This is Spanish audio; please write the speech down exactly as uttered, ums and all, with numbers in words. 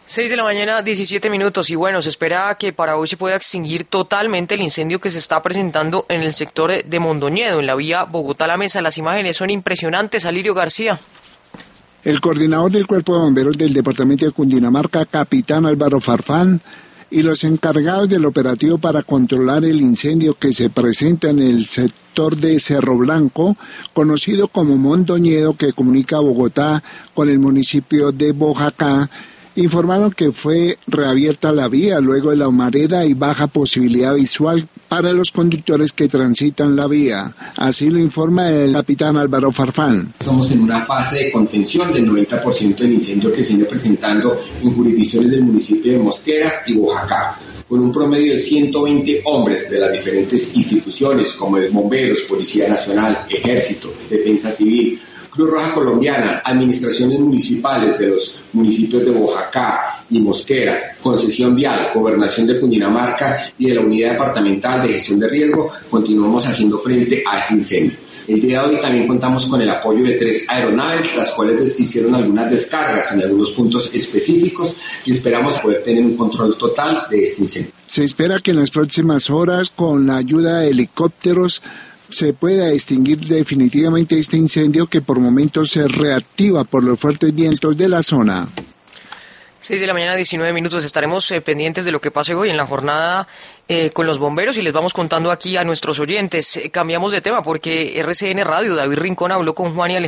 Seis de la mañana, diecisiete minutos, y bueno, se espera que para hoy se pueda extinguir totalmente el incendio que se está presentando en el sector de Mondoñedo, en la vía Bogotá-La Mesa. Las imágenes son impresionantes. Alirio García. El coordinador del Cuerpo de Bomberos del departamento de Cundinamarca, capitán Álvaro Farfán, y los encargados del operativo para controlar el incendio que se presenta en el sector de Cerro Blanco, conocido como Mondoñedo, que comunica Bogotá con el municipio de Boyacá, informaron que fue reabierta la vía luego de la humareda y baja posibilidad visual para los conductores que transitan la vía. Así lo informa el capitán Álvaro Farfán. Estamos en una fase de contención del noventa por ciento del incendio que se viene presentando en jurisdicciones del municipio de Mosquera y Boyacá, con un promedio de ciento veinte hombres de las diferentes instituciones como el Bomberos, Policía Nacional, Ejército, Defensa Civil, Cruz Roja Colombiana, administraciones municipales de los municipios de Boyacá y Mosquera, Concesión Vial, Gobernación de Cundinamarca y de la Unidad Departamental de Gestión de Riesgo, continuamos haciendo frente a este incendio. El día de hoy también contamos con el apoyo de tres aeronaves, las cuales hicieron algunas descargas en algunos puntos específicos y esperamos poder tener un control total de este incendio. Se espera que en las próximas horas, con la ayuda de helicópteros, se pueda extinguir definitivamente este incendio que por momentos se reactiva por los fuertes vientos de la zona. Seis de la mañana, diecinueve minutos. Estaremos eh, pendientes de lo que pase hoy en la jornada eh, con los bomberos y les vamos contando aquí a nuestros oyentes. Eh, cambiamos de tema porque R C N Radio, David Rincón habló con Juan y Alejandro.